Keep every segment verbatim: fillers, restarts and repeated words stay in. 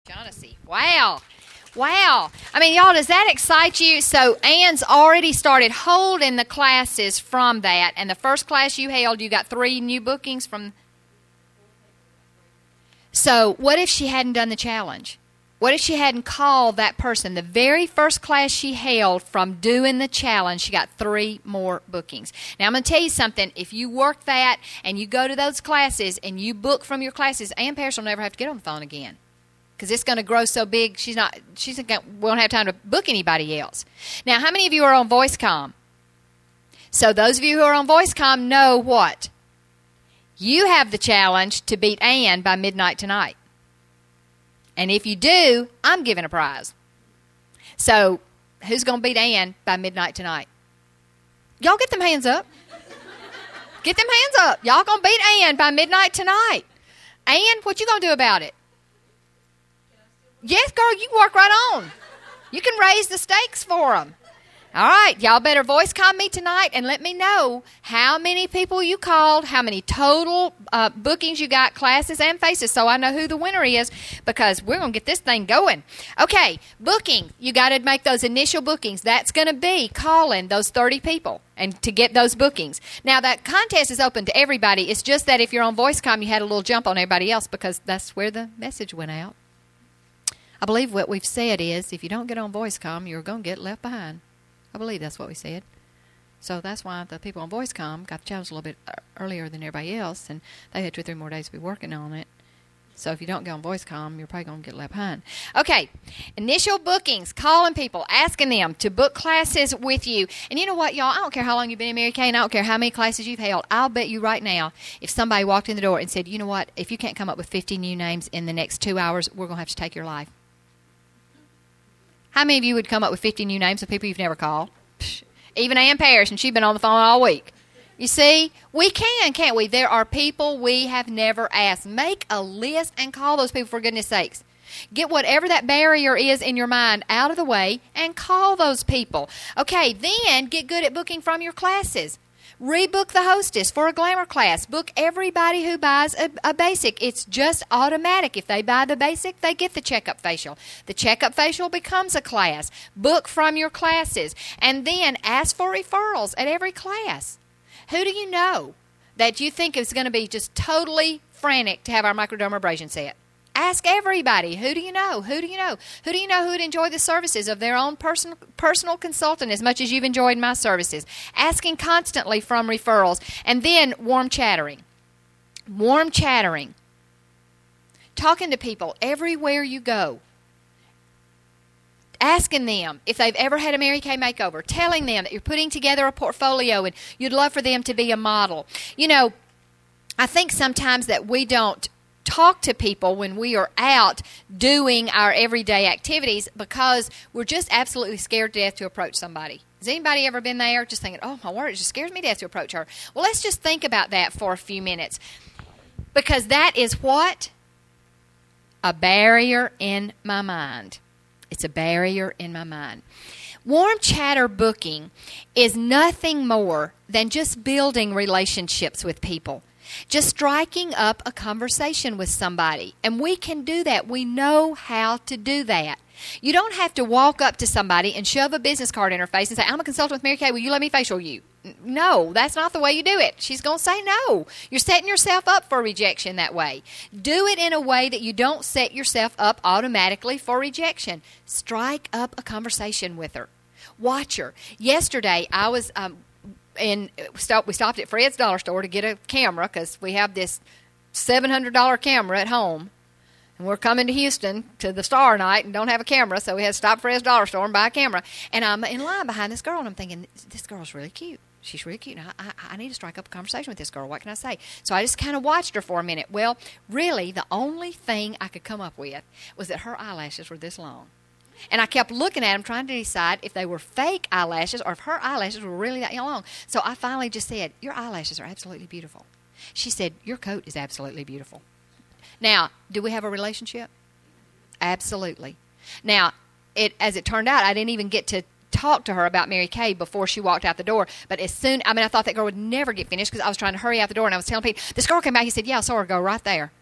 Shaughnessy. Wow. Wow. I mean, y'all, does that excite you? So Ann's already started holding the classes from that. And the first class you held, you got three new bookings from. So what if she hadn't done the challenge? What if she hadn't called that person? The very first class she held from doing the challenge, she got three more bookings. Now, I'm going to tell you something. If you work that and you go to those classes and you book from your classes, Ann Parrish will never have to get on the phone again. Because it's going to grow so big, she's not. She's gonna, won't have time to book anybody else. Now, how many of you are on VoiceCom? So those of you who are on VoiceCom know what? You have the challenge to beat Ann by midnight tonight. And if you do, I'm giving a prize. So who's going to beat Ann by midnight tonight? Y'all get them hands up. Get them hands up. Y'all going to beat Ann by midnight tonight. Ann, what you going to do about it? Yes, girl, you work right on. You can raise the stakes for them. All right, y'all better voice com me tonight and let me know how many people you called, how many total uh, bookings you got, classes and faces, so I know who the winner is, because we're going to get this thing going. Okay, booking. You got to make those initial bookings. That's going to be calling those thirty people and to get those bookings. Now, that contest is open to everybody. It's just that if you're on VoiceCom, you had a little jump on everybody else because that's where the message went out. I believe what we've said is if you don't get on VoiceCom, you're going to get left behind. I believe that's what we said. So that's why the people on VoiceCom got the challenge a little bit earlier than everybody else, and they had two or three more days to be working on it. So if you don't get on VoiceCom, you're probably going to get left behind. Okay, initial bookings, calling people, asking them to book classes with you. And you know what, y'all? I don't care how long you've been in Mary Kay, and I don't care how many classes you've held. I'll bet you right now, if somebody walked in the door and said, you know what, if you can't come up with fifty new names in the next two hours, we're going to have to take your life. How many of you would come up with fifty new names of people you've never called? Psh, even Ann Parrish, and she's been on the phone all week. You see, we can, can't we? There are people we have never asked. Make a list and call those people, for goodness sakes. Get whatever that barrier is in your mind out of the way and call those people. Okay, then get good at booking from your classes. Rebook the hostess for a glamour class. Book everybody who buys a, a basic. It's just automatic. If they buy the basic, they get the checkup facial. The checkup facial becomes a class. Book from your classes. And then ask for referrals at every class. Who do you know that you think is going to be just totally frantic to have our microdermabrasion set? Ask everybody. Who do you know? Who do you know? Who do you know who would enjoy the services of their own person, personal consultant as much as you've enjoyed my services? Asking constantly from referrals. And then warm chattering. Warm chattering. Talking to people everywhere you go. Asking them if they've ever had a Mary Kay makeover. Telling them that you're putting together a portfolio and you'd love for them to be a model. You know, I think sometimes that we don't talk to people when we are out doing our everyday activities because we're just absolutely scared to death to approach somebody. Has anybody ever been there just thinking, oh, my word, it just scares me to death to approach her? Well, let's just think about that for a few minutes, because that is what? A barrier in my mind. It's a barrier in my mind. Warm chatter booking is nothing more than just building relationships with people. Just striking up a conversation with somebody. And we can do that. We know how to do that. You don't have to walk up to somebody and shove a business card in her face and say, I'm a consultant with Mary Kay. Will you let me facial you? No, that's not the way you do it. She's going to say no. You're setting yourself up for rejection that way. Do it in a way that you don't set yourself up automatically for rejection. Strike up a conversation with her. Watch her. Yesterday, I was... Um, And we stopped at Fred's Dollar Store to get a camera because we have this seven hundred dollars camera at home. And we're coming to Houston to the Star night and don't have a camera, so we had to stop at Fred's Dollar Store and buy a camera. And I'm in line behind this girl, and I'm thinking, this girl's really cute. She's really cute. I, I, I need to strike up a conversation with this girl. What can I say? So I just kind of watched her for a minute. Well, really, the only thing I could come up with was that her eyelashes were this long. And I kept looking at them, trying to decide if they were fake eyelashes or if her eyelashes were really that long. So I finally just said, your eyelashes are absolutely beautiful. She said, your coat is absolutely beautiful. Now, do we have a relationship? Absolutely. Now, it as it turned out, I didn't even get to talk to her about Mary Kay before she walked out the door. But as soon, I mean, I thought that girl would never get finished because I was trying to hurry out the door, and I was telling people, this girl came back, he said, yeah, I saw her go right there.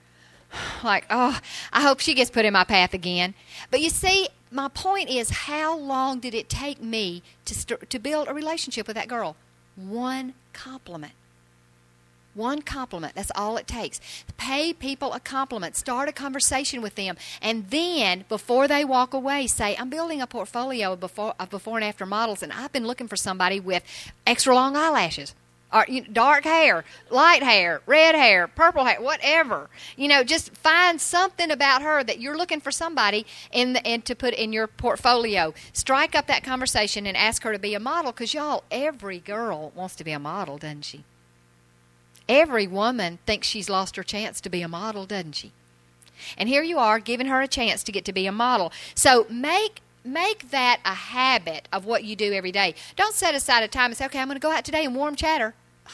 Like, oh, I hope she gets put in my path again. But you see, my point is, how long did it take me to st- to build a relationship with that girl? One compliment. One compliment. That's all it takes. Pay people a compliment. Start a conversation with them. And then, before they walk away, say, I'm building a portfolio of before, of before and after models, and I've been looking for somebody with extra long eyelashes. Or you know, dark hair, light hair, red hair, purple hair, whatever. You know, just find something about her that you're looking for somebody in the, and to put in your portfolio. Strike up that conversation and ask her to be a model, because, y'all, every girl wants to be a model, doesn't she? Every woman thinks she's lost her chance to be a model, doesn't she? And here you are giving her a chance to get to be a model. So make Make that a habit of what you do every day. Don't set aside a time and say, okay, I'm going to go out today and warm chatter.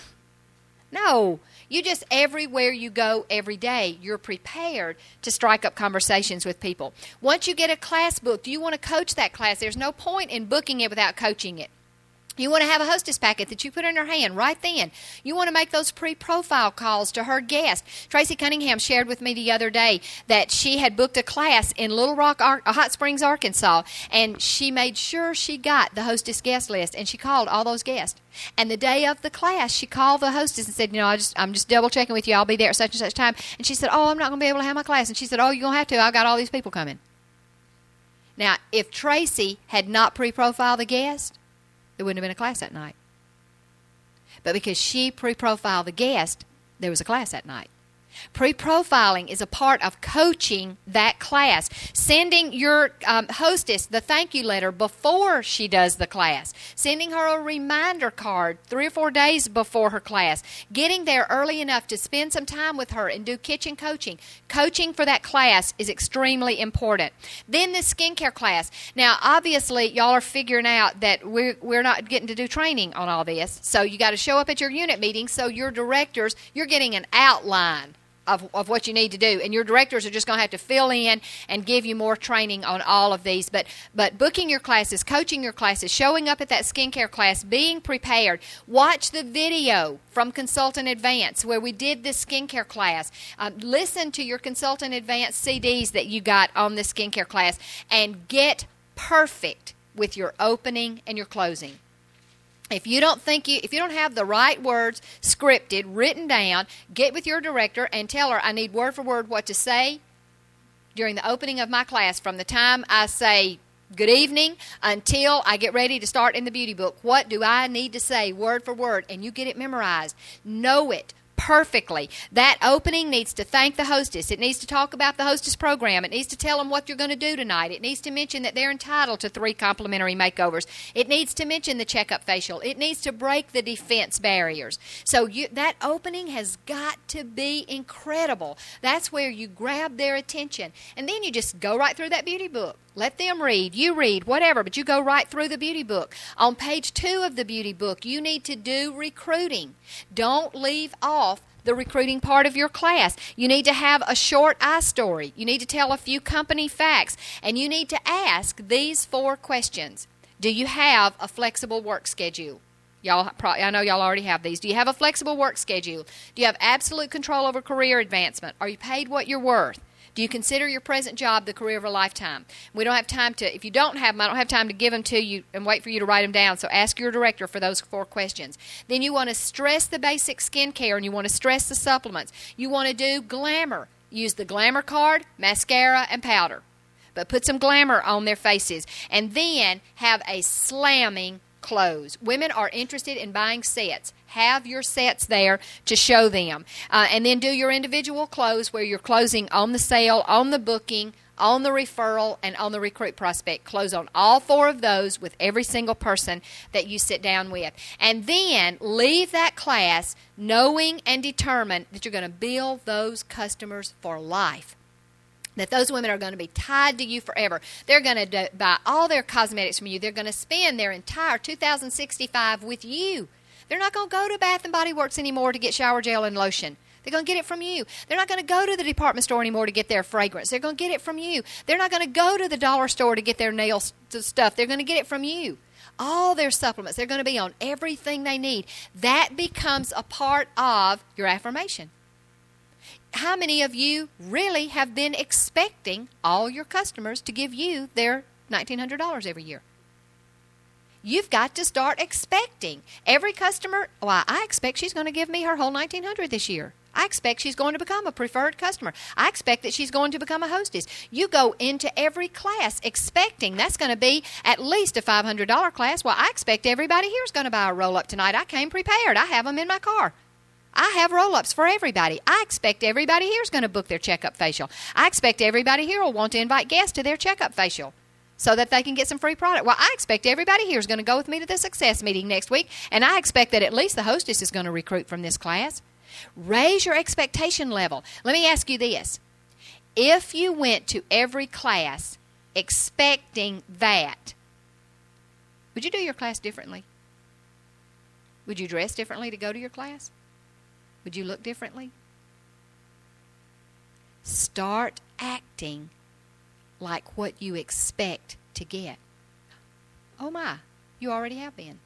No. You just, everywhere you go every day, you're prepared to strike up conversations with people. Once you get a class booked, you want to coach that class. There's no point in booking it without coaching it. You want to have a hostess packet that you put in her hand right then. You want to make those pre-profile calls to her guest. Tracy Cunningham shared with me the other day that she had booked a class in Little Rock, Ar- Hot Springs, Arkansas, and she made sure she got the hostess guest list, and she called all those guests. And the day of the class, she called the hostess and said, you know, I just, I'm just double checking with you. I'll be there at such and such time. And she said, oh, I'm not going to be able to have my class. And she said, oh, you're going to have to. I've got all these people coming. Now, if Tracy had not pre-profiled the guest, there wouldn't have been a class that night. But because she pre-profiled the guest, there was a class that night. Pre-profiling is a part of coaching that class. Sending your um, hostess the thank you letter before she does the class. Sending her a reminder card three or four days before her class. Getting there early enough to spend some time with her and do kitchen coaching. Coaching for that class is extremely important. Then the skincare class. Now, obviously, y'all are figuring out that we're, we're not getting to do training on all this. So you got to show up at your unit meeting, so your directors, you're getting an outline Of, of what you need to do. And your directors are just going to have to fill in and give you more training on all of these. But but booking your classes, coaching your classes, showing up at that skincare class, being prepared. Watch the video from Consultant Advance where we did this skincare class. Um, listen to your Consultant Advance C Ds that you got on this skincare class and get perfect with your opening and your closing. If you don't think you, if you don't have the right words scripted, written down, get with your director and tell her, I need word for word what to say during the opening of my class from the time I say good evening until I get ready to start in the beauty book. What do I need to say word for word? And you get it memorized. Know it perfectly. That opening needs to thank the hostess. It needs to talk about the hostess program. It needs to tell them what you're going to do tonight. It needs to mention that they're entitled to three complimentary makeovers. It needs to mention the checkup facial. It needs to break the defense barriers. So you, that opening has got to be incredible. That's where you grab their attention. And then you just go right through that beauty book. Let them read. You read, whatever, but you go right through the beauty book. On page two of the beauty book, you need to do recruiting. Don't leave off the recruiting part of your class. You need to have a short I story. You need to tell a few company facts. And you need to ask these four questions. Do you have a flexible work schedule? Y'all, I know y'all already have these. Do you have a flexible work schedule? Do you have absolute control over career advancement? Are you paid what you're worth? Do you consider your present job the career of a lifetime? We don't have time to, if you don't have them, I don't have time to give them to you and wait for you to write them down. So ask your director for those four questions. Then you want to stress the basic skincare and you want to stress the supplements. You want to do glamour. Use the glamour card, mascara, and powder. But put some glamour on their faces. And then have a slamming close. Women are interested in buying sets. Have your sets there to show them. Uh, and then do your individual close where you're closing on the sale, on the booking, on the referral, and on the recruit prospect. Close on all four of those with every single person that you sit down with. And then leave that class knowing and determined that you're going to build those customers for life. That those women are going to be tied to you forever. They're going to do, buy all their cosmetics from you. They're going to spend their entire two thousand sixty-five with you. They're not going to go to Bath and Body Works anymore to get shower gel and lotion. They're going to get it from you. They're not going to go to the department store anymore to get their fragrance. They're going to get it from you. They're not going to go to the dollar store to get their nail stuff. They're going to get it from you. All their supplements, they're going to be on everything they need. That becomes a part of your affirmation. how many of you really have been expecting all your customers to give you their nineteen hundred dollars every year? You've got to start expecting. Every customer, well, I expect she's going to give me her whole nineteen hundred dollars this year. I expect she's going to become a preferred customer. I expect that she's going to become a hostess. You go into every class expecting that's going to be at least a five hundred dollars class. Well, I expect everybody here is going to buy a roll-up tonight. I came prepared. I have them in my car. I have roll-ups for everybody. I expect everybody here is going to book their checkup facial. I expect everybody here will want to invite guests to their checkup facial so that they can get some free product. Well, I expect everybody here is going to go with me to the success meeting next week, and I expect that at least the hostess is going to recruit from this class. Raise your expectation level. Let me ask you this. If you went to every class expecting that, would you do your class differently? Would you dress differently to go to your class? Would you look differently? Start acting like what you expect to get. Oh my, you already have been.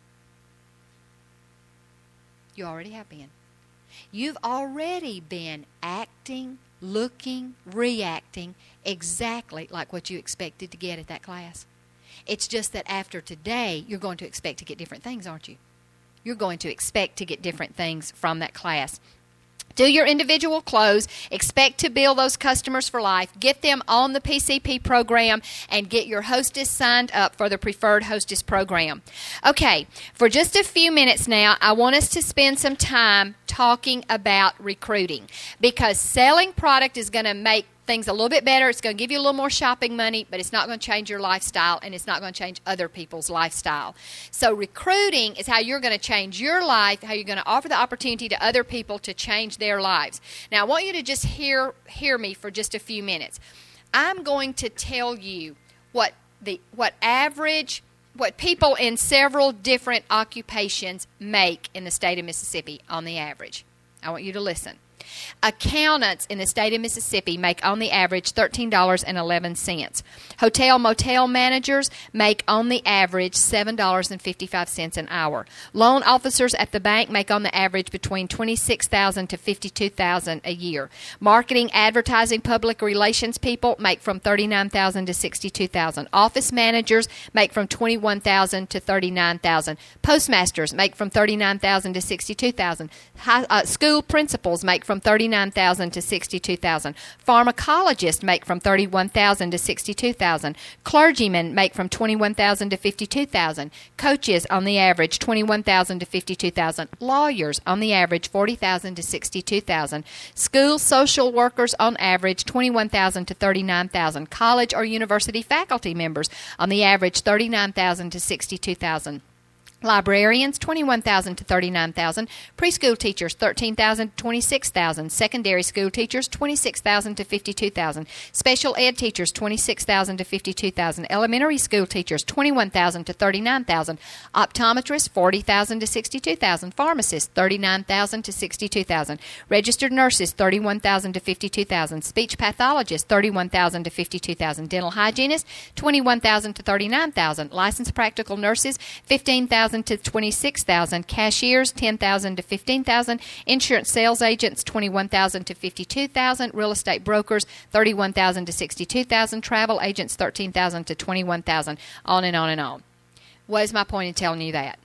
You already have been. You've already been acting, looking, reacting exactly like what you expected to get at that class. It's just that after today, you're going to expect to get different things, aren't you? You're going to expect to get different things from that class. Do your individual close. Expect to build those customers for life. Get them on the P C P program and get your hostess signed up for the Preferred Hostess program. Okay, for just a few minutes now, I want us to spend some time talking about recruiting, because selling product is going to make things a little bit better. It's going to give you a little more shopping money, but it's not going to change your lifestyle, and it's not going to change other people's lifestyle. So recruiting is how you're going to change your life, how you're going to offer the opportunity to other people to change their lives. Now, I want you to just hear hear me for just a few minutes. I'm going to tell you what the what average what people in several different occupations make in the state of Mississippi on the average. I want you to listen. Accountants in the state of Mississippi make on the average thirteen dollars and eleven cents. Hotel motel managers make on the average seven dollars and fifty-five cents an hour. Loan officers at the bank make on the average between twenty-six thousand dollars to fifty-two thousand dollars a year. Marketing, advertising, public relations people make from thirty-nine thousand dollars to sixty-two thousand dollars. Office managers make from twenty-one thousand dollars to thirty-nine thousand dollars. Postmasters make from thirty-nine thousand dollars to sixty-two thousand dollars. High, uh, school principals make from thirty-nine thousand dollars to sixty-two thousand dollars. Pharmacologists make from thirty-one thousand dollars to sixty-two thousand dollars. Clergymen make from twenty-one thousand dollars to fifty-two thousand dollars. Coaches on the average twenty-one thousand dollars to fifty-two thousand dollars. Lawyers on the average forty thousand dollars to sixty-two thousand dollars. School social workers on average twenty-one thousand dollars to thirty-nine thousand dollars. College or university faculty members on the average thirty-nine thousand dollars to sixty-two thousand dollars. Librarians, twenty-one thousand dollars to thirty-nine thousand dollars. Preschool teachers, thirteen thousand dollars to twenty-six thousand dollars. Secondary school teachers, twenty-six thousand dollars to fifty-two thousand dollars. Special ed teachers, twenty-six thousand dollars to fifty-two thousand dollars. Elementary school teachers, twenty-one thousand dollars to thirty-nine thousand dollars. Optometrists, forty thousand dollars to sixty-two thousand dollars. Pharmacists, thirty-nine thousand dollars to sixty-two thousand dollars. Registered nurses, thirty-one thousand dollars to fifty-two thousand dollars. Speech pathologists, thirty-one thousand dollars to fifty-two thousand dollars. Dental hygienists, twenty-one thousand dollars to thirty-nine thousand dollars. Licensed practical nurses, fifteen thousand dollars to twenty-six thousand dollars. Cashiers, ten thousand dollars to fifteen thousand dollars. Insurance sales agents, twenty-one thousand dollars to fifty-two thousand dollars. Real estate brokers, thirty-one thousand dollars to sixty-two thousand dollars. Travel agents, thirteen thousand dollars to twenty-one thousand dollars. On and on and on. What is my point in telling you that?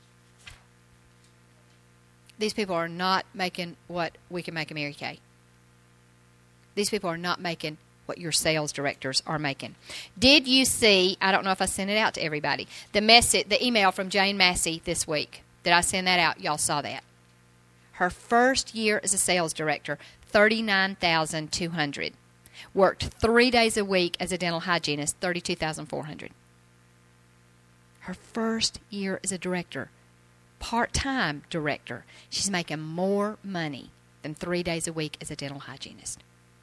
These people are not making what we can make in Mary Kay. These people are not making what your sales directors are making. Did you see, I don't know if I sent it out to everybody, the message, the email from Jane Massey this week? Did I send that out? Y'all saw that. Her first year as a sales director, thirty-nine thousand two hundred dollars. Worked three days a week as a dental hygienist, thirty-two thousand four hundred dollars. Her first year as a director, part-time director, she's making more money than three days a week as a dental hygienist.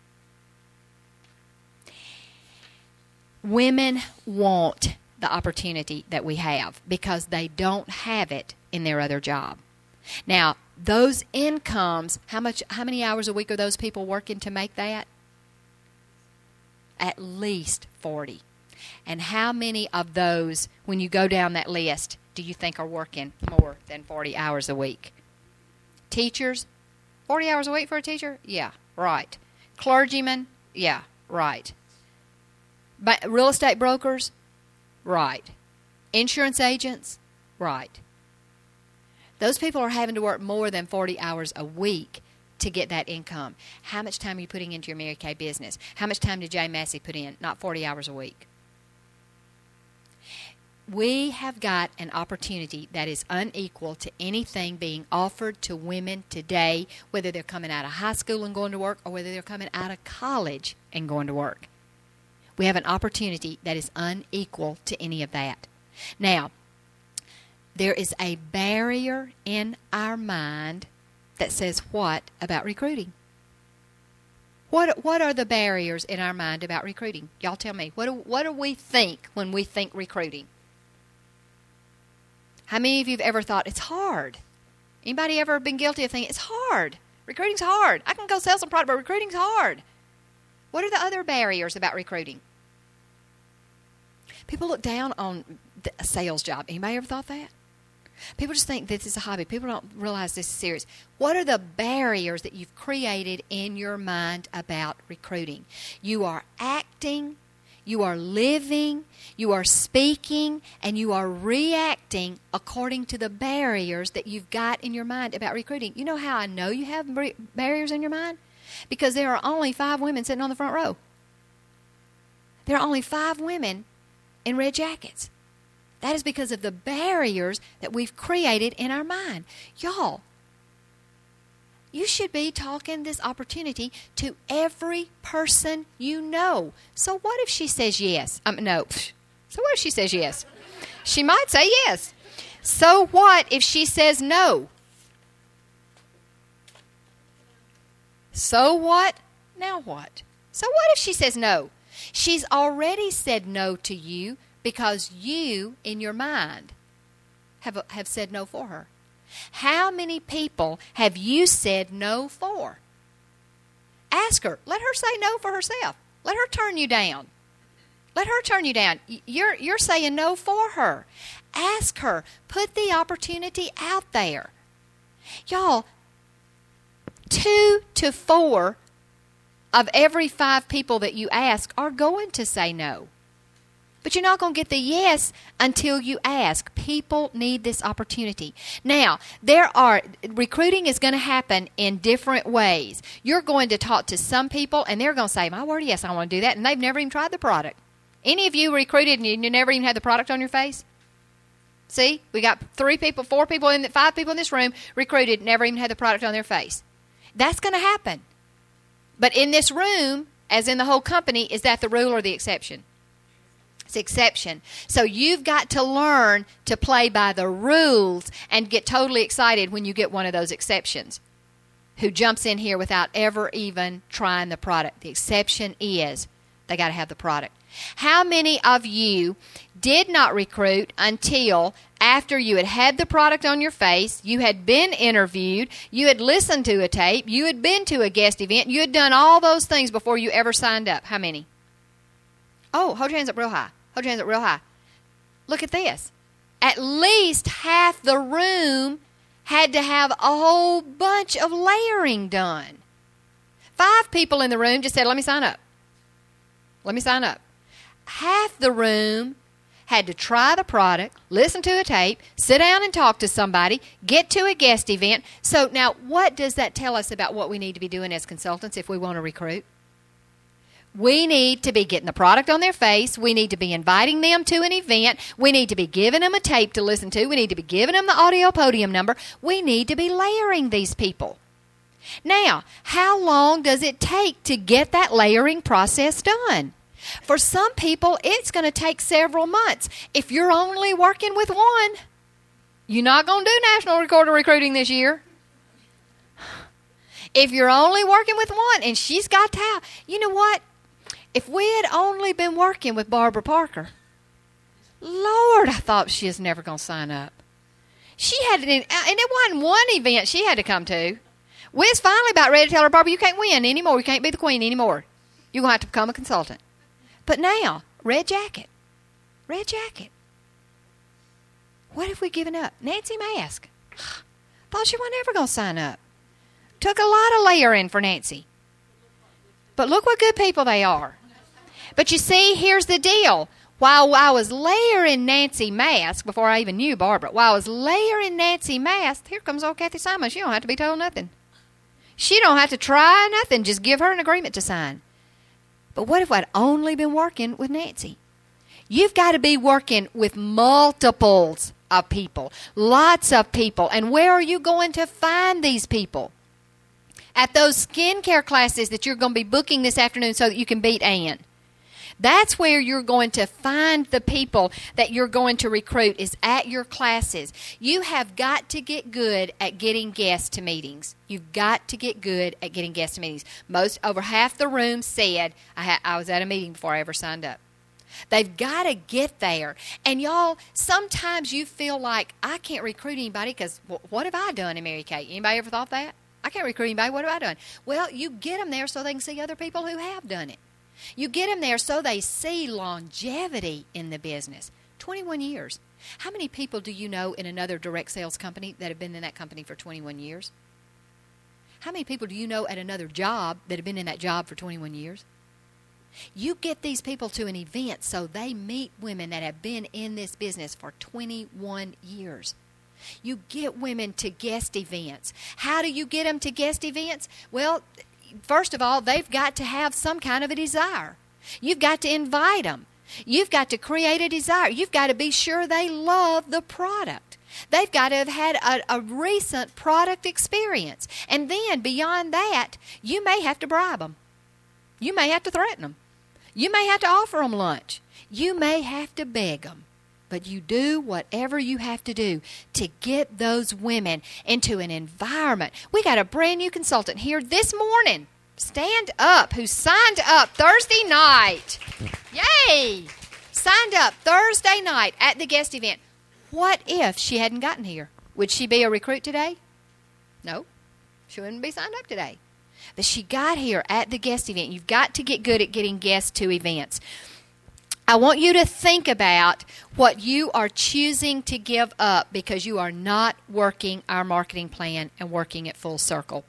Women want the opportunity that we have because they don't have it in their other job. Now, those incomes, how much, how many hours a week are those people working to make that? At least forty. And how many of those, when you go down that list, do you think are working more than forty hours a week? Teachers, forty hours a week for a teacher? Yeah, Right. Clergymen? Yeah, right. But real estate brokers? Right. Insurance agents? Right. Those people are having to work more than forty hours a week to get that income. How much time are you putting into your Mary Kay business? How much time did Jay Massey put in? Not forty hours a week. We have got an opportunity that is unequal to anything being offered to women today, whether they're coming out of high school and going to work or whether they're coming out of college and going to work. We have an opportunity that is unequal to any of that. Now, there is a barrier in our mind that says what about recruiting? What what are the barriers in our mind about recruiting? Y'all tell me. What do, what do we think when we think recruiting? How many of you have ever thought it's hard? Anybody ever been guilty of thinking it's hard? Recruiting's hard. I can go sell some product, but recruiting's hard. What are the other barriers about recruiting? People look down on a sales job. Anybody ever thought that? People just think this is a hobby. People don't realize this is serious. What are the barriers that you've created in your mind about recruiting? You are acting, you are living, you are speaking, and you are reacting according to the barriers that you've got in your mind about recruiting. You know how I know you have barriers in your mind? Because there are only five women sitting on the front row. There are only five women in red jackets. That is because of the barriers that we've created in our mind. Y'all, you should be talking this opportunity to every person you know. So what if she says yes? Um, no. So what if she says yes? She might say yes. So what if she says no? So what? Now what? So what if she says no? She's already said no to you because you, in your mind, have, have said no for her. How many people have you said no for? Ask her. Let her say no for herself. Let her turn you down. Let her turn you down. You're, you're saying no for her. Ask her. Put the opportunity out there. Y'all, two to four of every five people that you ask are going to say no. But you're not going to get the yes until you ask. People need this opportunity. Now, there are, recruiting is going to happen in different ways. You're going to talk to some people, and they're going to say, my word, yes, I want to do that, and they've never even tried the product. Any of you recruited and you never even had the product on your face? See, we got three people, four people, in the, five people in this room recruited, never even had the product on their face. That's going to happen. But in this room, as in the whole company, is that the rule or the exception? It's exception. So you've got to learn to play by the rules and get totally excited when you get one of those exceptions who jumps in here without ever even trying the product. The exception is they got to have the product. How many of you did not recruit until after you had had the product on your face, you had been interviewed, you had listened to a tape, you had been to a guest event, you had done all those things before you ever signed up? How many? Oh, hold your hands up real high. Hold your hands up real high. Look at this. At least half the room had to have a whole bunch of layering done. Five people in the room just said, let me sign up. Let me sign up. Half the room had to try the product, listen to a tape, sit down and talk to somebody, get to a guest event. So now what does that tell us about what we need to be doing as consultants if we want to recruit? We need to be getting the product on their face. We need to be inviting them to an event. We need to be giving them a tape to listen to. We need to be giving them the audio podium number. We need to be layering these people. Now, how long does it take to get that layering process done? For some people, it's going to take several months. If you're only working with one, you're not going to do national recorder recruiting this year. If you're only working with one and she's got to have, you know what? If we had only been working with Barbara Parker, Lord, I thought she was never going to sign up. She had, and it wasn't one event she had to come to. We was finally about ready to tell her, Barbara, you can't win anymore. You can't be the queen anymore. You're going to have to become a consultant. But now, red jacket, red jacket. What have we given up? Nancy Mask. Thought she wasn't ever going to sign up. Took a lot of layering for Nancy. But look what good people they are. But you see, here's the deal. While I was layering Nancy Mask, before I even knew Barbara, while I was layering Nancy Mask, here comes old Kathy Simon. She don't have to be told nothing. She don't have to try nothing. Just give her an agreement to sign. But what if I'd only been working with Nancy? You've got to be working with multiples of people, lots of people. And where are you going to find these people? At those skincare classes that you're going to be booking this afternoon so that you can beat Ann. That's where you're going to find the people that you're going to recruit, is at your classes. You have got to get good at getting guests to meetings. You've got to get good at getting guests to meetings. Most, over half the room said, I, ha- I was at a meeting before I ever signed up. They've got to get there. And y'all, sometimes you feel like, I can't recruit anybody because well, what have I done in Mary Kay? Anybody ever thought that? I can't recruit anybody. What have I done? Well, you get them there so they can see other people who have done it. You get them there so they see longevity in the business. twenty-one years. How many people do you know in another direct sales company that have been in that company for twenty-one years? How many people do you know at another job that have been in that job for twenty-one years? You get these people to an event so they meet women that have been in this business for twenty-one years. You get women to guest events. How do you get them to guest events? Well, first of all, they've got to have some kind of a desire. You've got to invite them. You've got to create a desire. You've got to be sure they love the product. They've got to have had a, a recent product experience. And then beyond that, you may have to bribe them. You may have to threaten them. You may have to offer them lunch. You may have to beg them. But you do whatever you have to do to get those women into an environment. We got a brand new consultant here this morning. Stand up, who signed up Thursday night. Yay! Signed up Thursday night at the guest event. What if she hadn't gotten here? Would she be a recruit today? No. She wouldn't be signed up today. But she got here at the guest event. You've got to get good at getting guests to events. I want you to think about what you are choosing to give up because you are not working our marketing plan and working it full circle.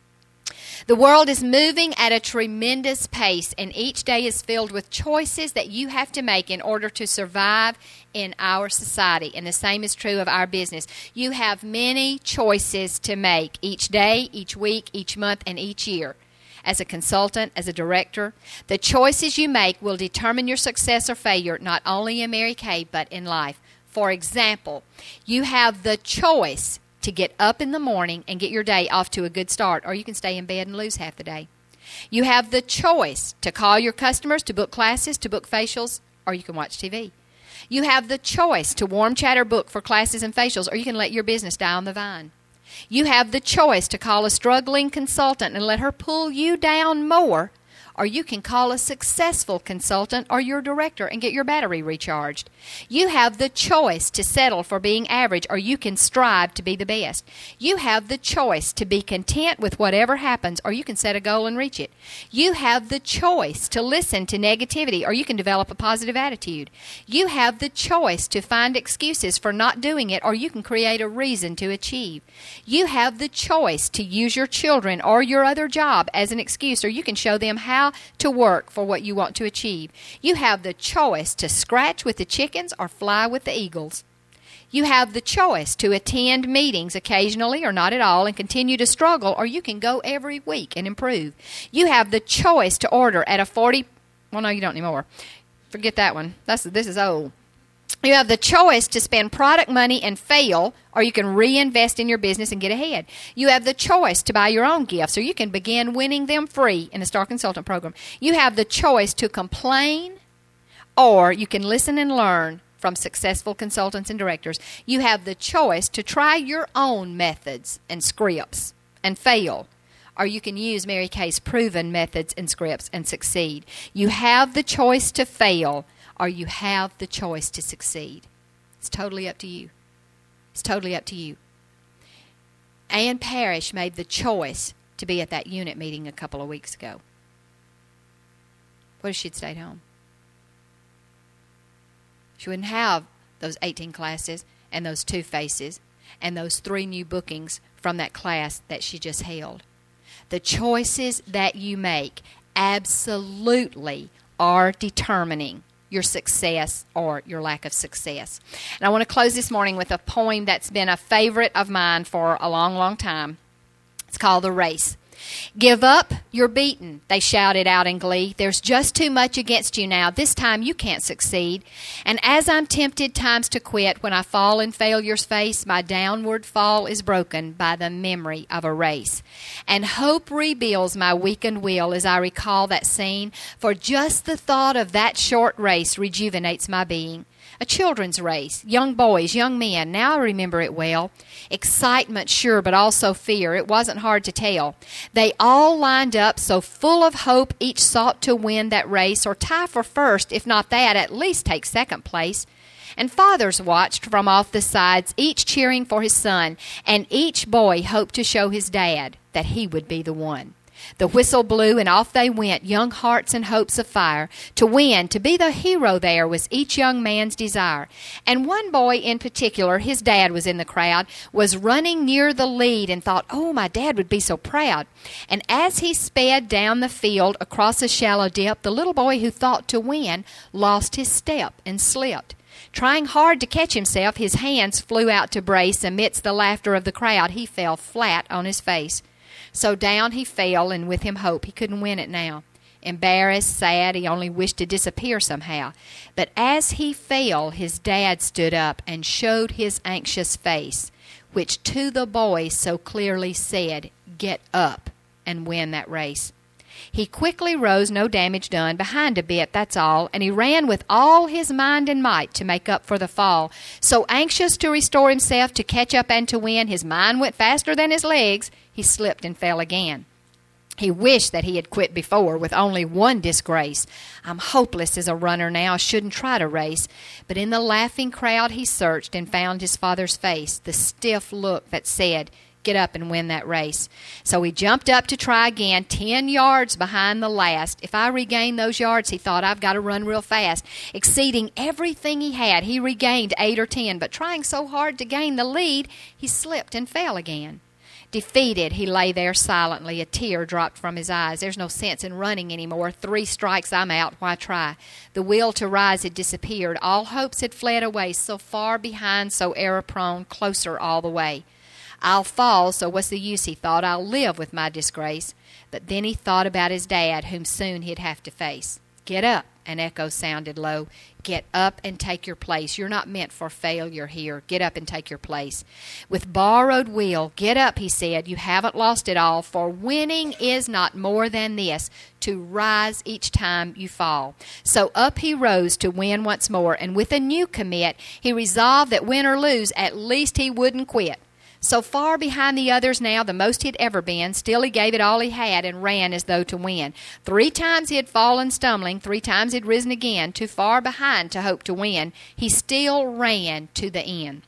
The world is moving at a tremendous pace, and each day is filled with choices that you have to make in order to survive in our society. And the same is true of our business. You have many choices to make each day, each week, each month, and each year. As a consultant, as a director, the choices you make will determine your success or failure, not only in Mary Kay, but in life. For example, you have the choice to get up in the morning and get your day off to a good start, or you can stay in bed and lose half the day. You have the choice to call your customers, to book classes, to book facials, or you can watch T V. You have the choice to warm chat or book for classes and facials, or you can let your business die on the vine. You have the choice to call a struggling consultant and let her pull you down more, or you can call a successful consultant or your director and get your battery recharged. You have the choice to settle for being average, or you can strive to be the best. You have the choice to be content with whatever happens, or you can set a goal and reach it. You have the choice to listen to negativity, or you can develop a positive attitude. You have the choice to find excuses for not doing it, or you can create a reason to achieve. You have the choice to use your children or your other job as an excuse, or you can show them how to work for what you want to achieve. You have the choice to scratch with the chickens or fly with the eagles. You have the choice to attend meetings occasionally or not at all and continue to struggle, or you can go every week and improve. You have the choice to order at a forty, well, no, you don't anymore. Forget that one. That's this is old. You have the choice to spend product money and fail, or you can reinvest in your business and get ahead. You have the choice to buy your own gifts, or you can begin winning them free in the Star Consultant program. You have the choice to complain, or you can listen and learn from successful consultants and directors. You have the choice to try your own methods and scripts and fail, or you can use Mary Kay's proven methods and scripts and succeed. You have the choice to fail, or you have the choice to succeed. It's totally up to you. It's totally up to you. Ann Parrish made the choice to be at that unit meeting a couple of weeks ago. What if she'd stayed home? She wouldn't have those eighteen classes and those two faces and those three new bookings from that class that she just held. The choices that you make absolutely are determining your success or your lack of success. And I want to close this morning with a poem that's been a favorite of mine for a long, long time. It's called The Race. Give up, you're beaten, they shouted out in glee. There's just too much against you now. This time you can't succeed. And as I'm tempted times to quit, when I fall in failure's face, my downward fall is broken by the memory of a race. And hope rebuilds my weakened will as I recall that scene, for just the thought of that short race rejuvenates my being. A children's race, young boys, young men, now I remember it well. Excitement, sure, but also fear. It wasn't hard to tell. They all lined up so full of hope, each sought to win that race, or tie for first, if not that, at least take second place. And fathers watched from off the sides, each cheering for his son, and each boy hoped to show his dad that he would be the one. The whistle blew, and off they went, young hearts and hopes of fire. To win, to be the hero there, was each young man's desire. And one boy in particular, his dad was in the crowd, was running near the lead and thought, oh, my dad would be so proud. And as he sped down the field across a shallow dip, the little boy who thought to win lost his step and slipped. Trying hard to catch himself, his hands flew out to brace. Amidst the laughter of the crowd, he fell flat on his face. So down he fell, and with him hope. He couldn't win it now. Embarrassed, sad, he only wished to disappear somehow. But as he fell, his dad stood up and showed his anxious face, which to the boy so clearly said, get up and win that race. He quickly rose, no damage done, behind a bit, that's all, and he ran with all his mind and might to make up for the fall. So anxious to restore himself, to catch up and to win, his mind went faster than his legs. He slipped and fell again. He wished that he had quit before with only one disgrace. I'm hopeless as a runner now, I shouldn't try to race. But in the laughing crowd he searched and found his father's face, the stiff look that said, get up and win that race. So he jumped up to try again, ten yards behind the last. If I regain those yards, he thought, I've got to run real fast. Exceeding everything he had, he regained eight or ten, but trying so hard to gain the lead, he slipped and fell again. Defeated, he lay there silently. A tear dropped from his eyes. There's no sense in running anymore. Three strikes, I'm out. Why try? The will to rise had disappeared. All hopes had fled away. So far behind, so error-prone, closer all the way. I'll fall, so what's the use, he thought. I'll live with my disgrace. But then he thought about his dad, whom soon he'd have to face. Get up, an echo sounded low. Get up and take your place. You're not meant for failure here. Get up and take your place. With borrowed will, get up, he said. You haven't lost it all, for winning is not more than this, to rise each time you fall. So up he rose to win once more, and with a new commit, he resolved that win or lose, at least he wouldn't quit. So far behind the others now, the most he'd ever been, still he gave it all he had and ran as though to win. Three times he had fallen stumbling, three times he'd risen again, too far behind to hope to win. He still ran to the end.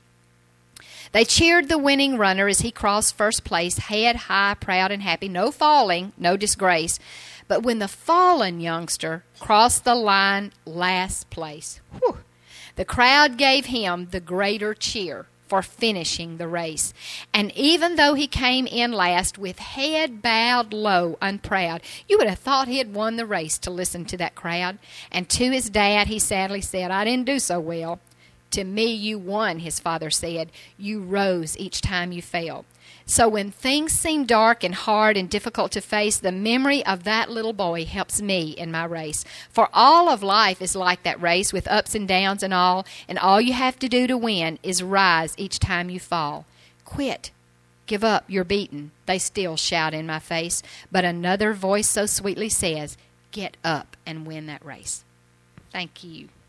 They cheered the winning runner as he crossed first place, head high, proud and happy, no falling, no disgrace. But when the fallen youngster crossed the line last place, whew, the crowd gave him the greater cheer for finishing the race. And even though he came in last with head bowed low, unproud, you would have thought he had won the race to listen to that crowd. And to his dad he sadly said, I didn't do so well. To me you won, his father said. You rose each time you fell. So when things seem dark and hard and difficult to face, the memory of that little boy helps me in my race. For all of life is like that race, with ups and downs and all, and all you have to do to win is rise each time you fall. Quit. Give up. You're beaten. They still shout in my face. But another voice so sweetly says, get up and win that race. Thank you.